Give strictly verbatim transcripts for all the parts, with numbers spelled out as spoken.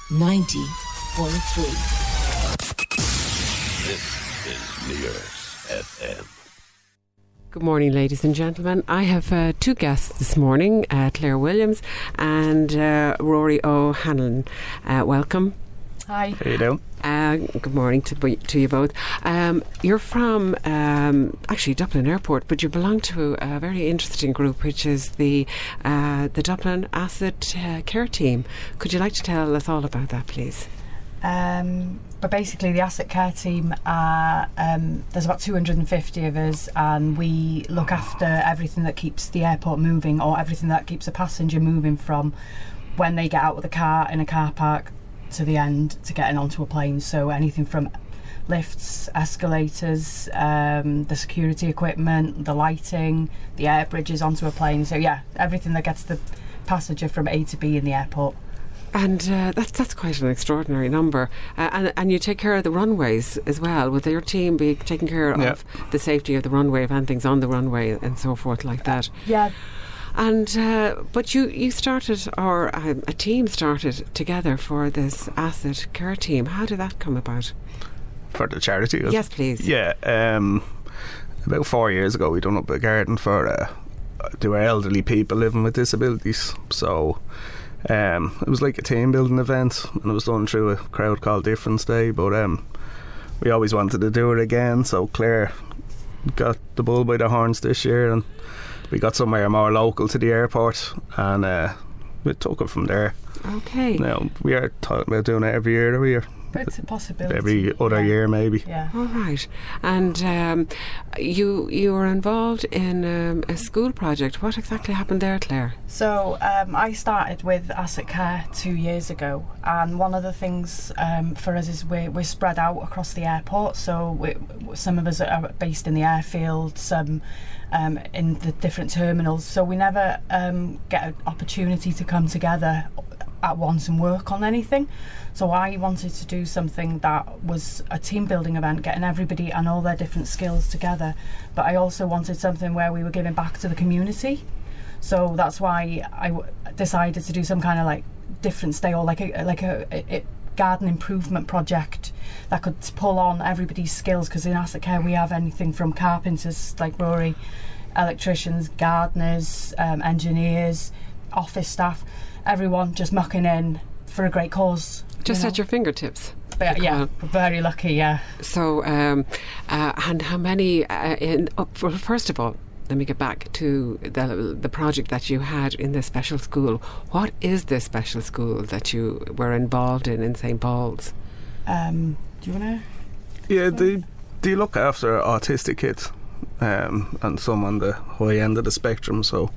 ninety point three. This is Nears F M. Good morning, ladies and gentlemen. I have uh, two guests this morning, uh, Claire Williams and uh, Rory O'Hanlon. Uh, welcome. Hi. How you doing? Uh, good morning to, to you both. Um, you're from um, actually Dublin Airport, but you belong to a very interesting group, which is the uh, the Dublin Asset uh, Care Team. Could you like to tell us all about that, please? Um, but basically, the Asset Care Team, uh, um, there's about two hundred fifty of us, and we look after everything that keeps the airport moving, or everything that keeps a passenger moving from when they get out of the car in a car park to the end to getting onto a plane. So anything from lifts, escalators, um, the security equipment, the lighting, the air bridges onto a plane. So yeah, everything that gets the passenger from A to B in the airport. And uh, that's that's quite an extraordinary number. Uh, and and you take care of the runways as well. Would your team be taking care Yeah. of the safety of the runway, if anything's on the runway and so forth like that? Yeah. And uh, but you, you started, or um, a team started together for this Asset Care Team. How did that come about? For the charity? was Yes, it? please. Yeah, um, about four years ago we done up a garden for uh, there were elderly people living with disabilities. So um, it was like a team building event, and it was done through a crowd called Difference Day. But um, we always wanted to do it again, so Claire got the bull by the horns this year, and we got somewhere more local to the airport, and uh, we took it from there. Okay. Now we are talking about doing it every year, every year, But it's a possibility. every other yeah. year maybe. Yeah. All right. And um, you you were involved in um, a school project. What exactly happened there, Claire? So um, I started with Asset Care two years ago, and one of the things um, for us is we're, we're spread out across the airport. So we, some of us are based in the airfield, some um, in the different terminals. So we never um, get an opportunity to come together at once and work on anything. So I wanted to do something that was a team building event, getting everybody and all their different skills together, but I also wanted something where we were giving back to the community. So that's why I w- decided to do some kind of like difference day, or like a like a, a, a garden improvement project that could pull on everybody's skills, because in Asset Care we have anything from carpenters like Rory, electricians, gardeners, um, engineers, office staff, everyone just mucking in for a great cause. Just you know? at your fingertips. But, yeah, we're very lucky, yeah. So, um, uh, and how many? Uh, in oh, well, first of all, let me get back to the the project that you had in the special school. What is this special school that you were involved in in Saint Paul's? Um, do you want to? Yeah, they they look after autistic kids, um, and some on the high end of the spectrum. So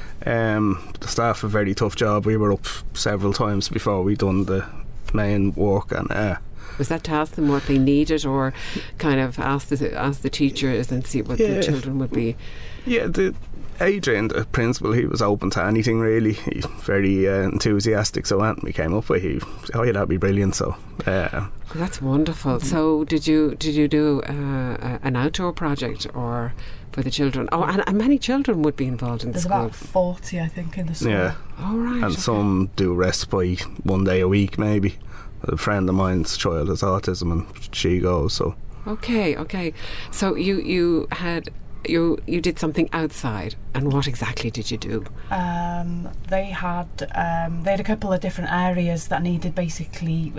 um, the staff have a very tough job. We were up several times before we done the main work, and uh, Was that to ask them what they needed, or kind of ask the ask the teachers and see what Yeah. the children would be? yeah, the Adrian, the principal, he was open to anything really. He's very uh, enthusiastic. So when we came up with, he, oh yeah, that'd be brilliant. So. Uh, That's wonderful. So did you did you do uh, a, an outdoor project or for the children? Oh, and, and many children would be involved in the There's school. about forty, I think, in the school. yeah. Oh, right. And okay. some do respite one day a week maybe. A friend of mine's child has autism and she goes, so Okay, okay. So you you had you you did something outside, and what exactly did you do? Um, they had um, they had a couple of different areas that needed basically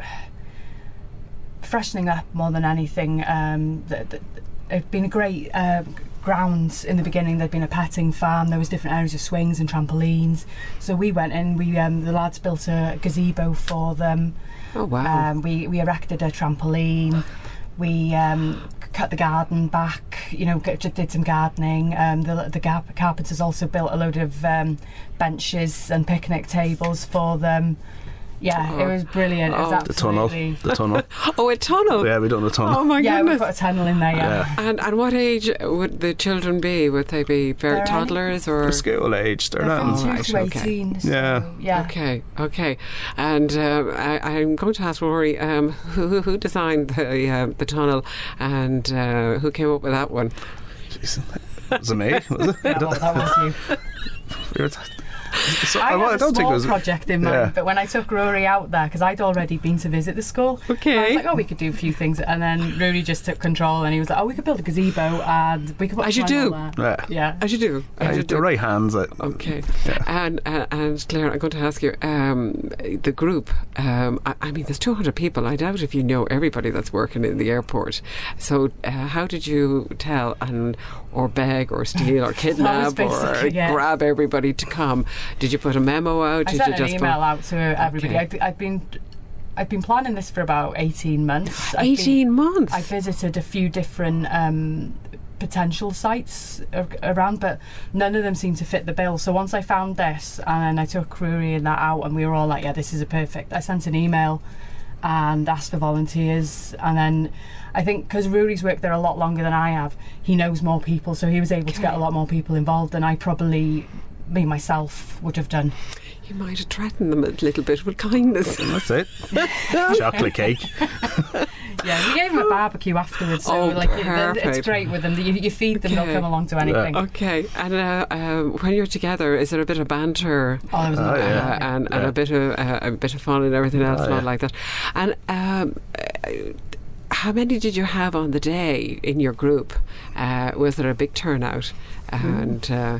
freshening up more than anything. Um, th- th- it'd been a great uh, grounds in the beginning. There'd been a petting farm. There was different areas of swings and trampolines. So we went in. We um, the lads built a gazebo for them. Oh wow! Um, we we erected a trampoline. We um, cut the garden back. You know, g- just did some gardening. Um, the the gar- carpenters also built a load of um, benches and picnic tables for them. Yeah, Oh. it was brilliant. It was Oh. the tunnel, absolutely. the tunnel. Oh, a tunnel. Yeah, we done a tunnel. Oh my Yeah, we goodness! put a tunnel in there. Yeah. Yeah. And and what age would the children be? Would they be very They're toddlers or? For school age, they're They're not. from Oh, two right, to okay. eighteen. So, Yeah. yeah. Okay, okay. And uh, I, I'm going to ask Rory, um, who who designed the uh, the tunnel, and uh, who came up with that one? Jeez, was it me? Was it? Yeah, well, that was you. We were So, I had I a don't think small it was project in mind, yeah. but when I took Rory out there, because I'd already been to visit the school, Okay. I was like, oh, we could do a few things, and then Rory just took control, and he was like, oh, we could build a gazebo, and we could put As a you do. panel there. Yeah. Yeah. As you do. As Uh, you the do. right hands. It, Okay. Yeah. And uh, and Claire, I'm going to ask you, um, the group, um, I, I mean, there's two hundred people. I doubt if you know everybody that's working in the airport. So uh, how did you tell and or beg or steal or kidnap or basically, yeah. grab everybody to come? Did you put a memo out? I did sent you an just email put, out to everybody. Okay. I'd, I'd been I'd been planning this for about eighteen months. I'd been- eighteen months? I visited a few different um, potential sites ar- around, but none of them seemed to fit the bill. So once I found this, and I took Rory and that out, and we were all like, yeah, this is a perfect. I sent an email and asked for volunteers, and then I think because Rory's worked there a lot longer than I have, he knows more people, so he was able to get a lot more people involved than I probably, me myself, would have done. You might have threatened them a little bit with kindness. and that's it. Chocolate cake. Yeah, we gave them a barbecue afterwards, so Oh, like you know, it's perfect. great with them. You, you feed them, Okay. they'll come along to anything. Okay, and uh, uh, when you're together, is there a bit of banter? Oh, there was a Oh, lot. yeah. Uh, and, and Yeah. a bit of uh, a bit of fun and everything else, Oh, not yeah. like that. And um, uh, how many did you have on the day in your group? Uh, was there a big turnout? And uh,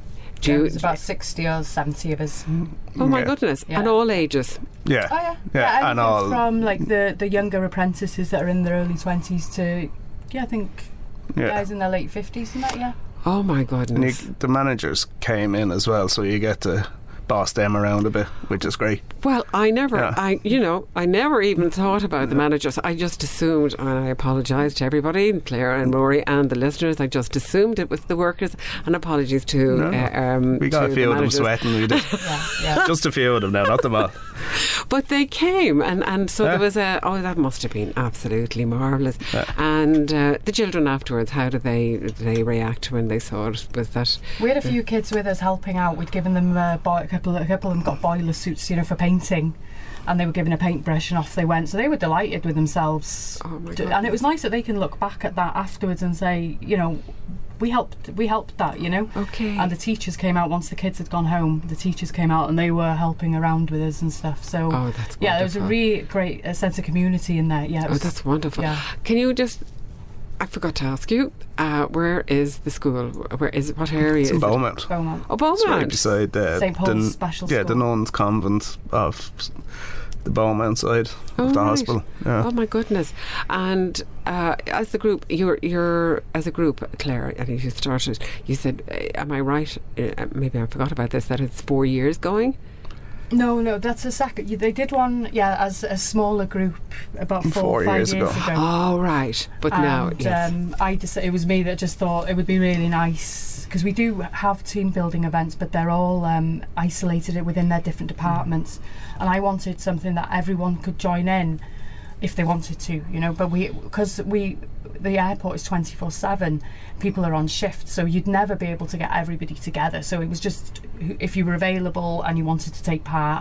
do There you? was about sixty or seventy of us. Oh my Yeah. goodness! Yeah. And all ages. Yeah. Oh yeah, Yeah, anything and all- from like the the younger apprentices that are in their early twenties to yeah, I think Yeah. guys in their late fifties and that. Yeah. Oh my And you, goodness! the managers came in as well, so you get to boss them around a bit, which is great. Well, I never, Yeah. I you know, I never even thought about the managers. I just assumed, and I apologise to everybody, Claire and Rory and the listeners. I just assumed it was the workers. And apologies to No. uh, um, We got to a the few of them managers. sweating. We did. Yeah. Yeah. Just a few of them now, not them all. But they came, and, and so Yeah. there was a, oh, that must have been absolutely marvellous. Yeah. And uh, the children afterwards, how did they did they react when they saw it? Was that, We had a few kids with us helping out. We'd given them a, bo- a couple. A couple of them got boiler suits, you know, for painting, and they were given a paintbrush, and off they went. So they were delighted with themselves. oh my D- God. and it was nice that they can look back at that afterwards and say, you know, we helped. We helped that, you know. Okay. And the teachers came out once the kids had gone home. The teachers came out and they were helping around with us and stuff. So Oh, that's yeah, there was a wonderful. really great uh, sense of community in there. Yeah. It Oh, was, that's wonderful. yeah. Can you just, I forgot to ask you, uh, where is the school? Where is it? What area It's is in it? Beaumont. Beaumont. Oh, It's right Beaumont. beside the, Saint Paul's the, Special yeah, School. the nuns' convent of s- the Beaumont side Oh, of the right. hospital. Yeah. Oh my goodness! And uh, as the group, you're you're as a group, Claire. I think you started. You said, uh, "Am I right? Uh, maybe I forgot about this. That it's four years going." No, no, that's a second. They did one, yeah, as a smaller group about four, Four or five years years, ago. ago. Oh right, but now and yes. um, I just it was me that just thought it would be really nice because we do have team building events, but they're all um, isolated within their different departments, and I wanted something that everyone could join in if they wanted to, you know. But we, because we, the airport is twenty-four seven, people are on shift, so you'd never be able to get everybody together. So it was just if you were available and you wanted to take part,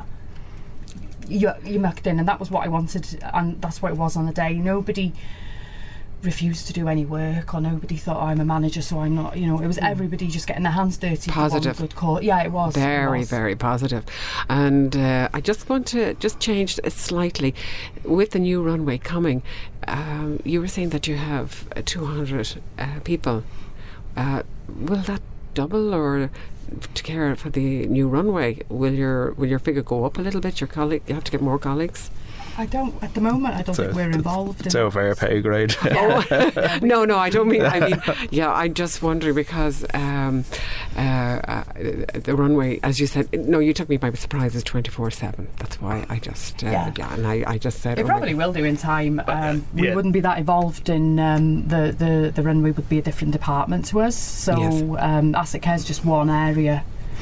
you you mucked in, and that was what I wanted, and that's what it was on the day. Nobody refused to do any work, or nobody thought, oh, I'm a manager, so I'm not. You know, it was everybody just getting their hands dirty. Positive. For one good cause. Yeah, it was Very, it was. very positive. And uh, I just want to just change it slightly. With the new runway coming, um, you were saying that you have uh, two hundred uh, people. Uh, will that double, or to care for the new runway, will your will your figure go up a little bit? Your colleague, you have to get more colleagues. I don't at the moment. I don't So think we're involved. It's in over our pay grade. Oh. no, no, I don't mean. I mean, yeah, I'm just wondering because um, uh, uh, the runway, as you said, no, you took me by surprise. Is twenty-four seven. That's why I just uh, yeah. Yeah. and I, I just said It oh probably my will do in time. Um, we yeah. wouldn't be that involved in um, the, the the runway. Would be a different department to us. So Yes. um, asset care is just one area.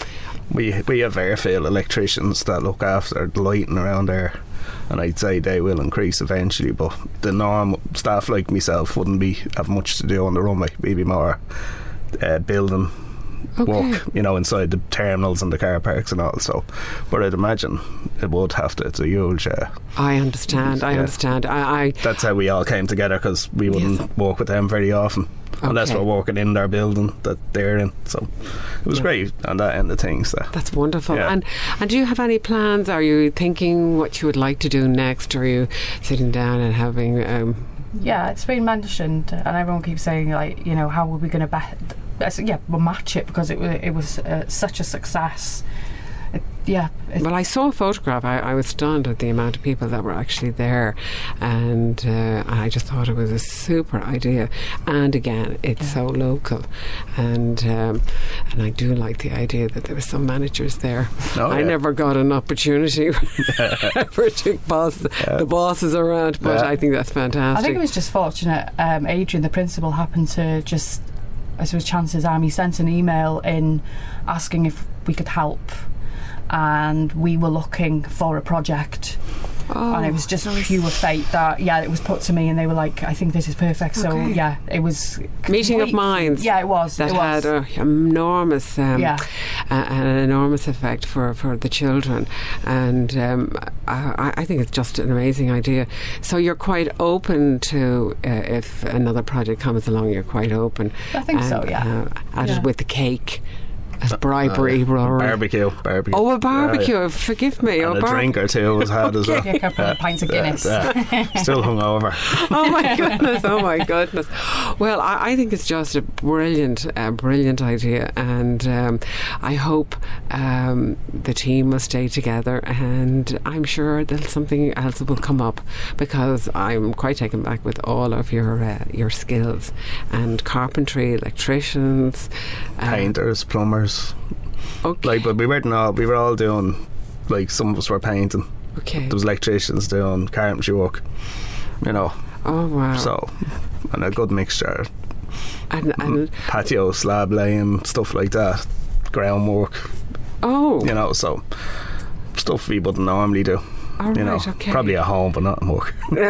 we we have airfield electricians that look after the lighting around there, and I'd say they will increase eventually, but the normal staff like myself wouldn't be have much to do on the runway. We'd be more uh, building Okay. work, you know, inside the terminals and the car parks and all. So, but I'd imagine it would have to. It's a huge. Uh, I understand. I Yeah. understand. I, I that's how we all came together, because we wouldn't Yes. work with them very often. unless Okay. we're working in their building that they're in. So it was Yeah. great on that end of things. That. That's wonderful. Yeah. And and do you have any plans? Are you thinking what you would like to do next? Or are you sitting down and having? Um, Yeah, it's been mentioned, and everyone keeps saying, like, you know, how are we going to bet? I said, yeah, we'll match it because it was it was uh, such a success. It, yeah. It, well, I saw a photograph. I, I was stunned at the amount of people that were actually there, and uh, I just thought it was a super idea. And again, it's Yeah. so local, and um, and I do like the idea that there were some managers there. Oh, I yeah. never got an opportunity for to boss the bosses around, but Yeah. I think that's fantastic. I think it was just fortunate. Um, Adrian, the principal, happened to just, as it was chances are, he sent an email in asking if we could help, and we were looking for a project. Oh, And it was just so it's- pure fate that, yeah, it was put to me, and they were like, I think this is perfect. So, Okay. yeah, it was. Meeting of complete- minds. Yeah, it was. That it was. had an enormous, um, Yeah. uh, an enormous effect for, for the children, and um, I, I think it's just an amazing idea. So you're quite open to uh, if another project comes along, you're quite open. I think so, And, yeah. Uh, at Yeah. it with the cake as bribery, Uh, Rory. barbecue, barbecue. Oh, a barbecue! Yeah, Forgive me. yeah. oh, And a bar- drink or two was had as well. Give you a couple of pints of Guinness. Yeah, yeah. Still hungover. Oh my goodness! Oh my goodness! Well, I, I think it's just a brilliant, uh, brilliant idea, and um, I hope um, the team will stay together. And I'm sure that something else will come up, because I'm quite taken back with all of your uh, your skills and carpentry, electricians, uh, Painters, plumbers. Okay. Like, but we weren't all. We were all doing. Like, some of us were painting. okay. There was electricians doing carpentry work. You know. Oh wow! So, and a good mixture. and and Patio, slab laying, stuff like that. Groundwork. oh, You know. So stuff we wouldn't normally do. all You know. right, okay. Probably at home, but not in work.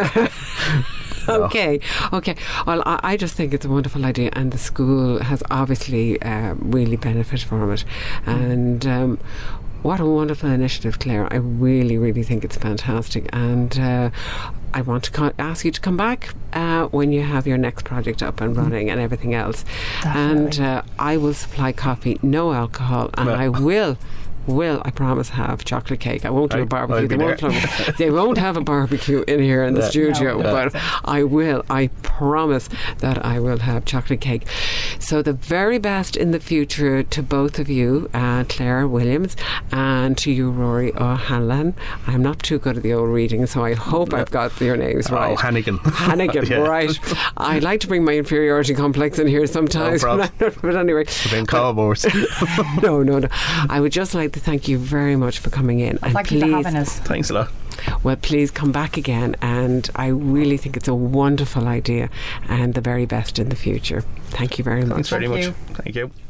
Okay, okay. Well, I, I just think it's a wonderful idea, and the school has obviously uh, really benefited from it. And um, what a wonderful initiative, Claire. I really, really think it's fantastic. And uh, I want to co- ask you to come back uh, when you have your next project up and running and everything else. And Definitely. uh, I will supply coffee, no alcohol, and Well. I will. Will I promise have chocolate cake? I won't do a Right, barbecue. I'll They be won't, there. have, they won't have a barbecue in here in the Yeah. studio, No, but no. I will. I promise that I will have chocolate cake. So the very best in the future to both of you, uh, Claire Williams, and to you, Rory O'Hanlon. I'm not too good at the old reading, so I hope I've got your names Oh, right. Hannigan. Hannigan, Yeah. right. I like to bring my inferiority complex in here sometimes. No but, I'm not- but anyway. Then cardboards. no, no, no. I would just like to thank you very much for coming in. And Thank you please, for having us. Thanks a lot. well, please come back again. And I really think it's a wonderful idea, and the very best in the future. Thank you very much. Thanks very Thank much. you. Thank you.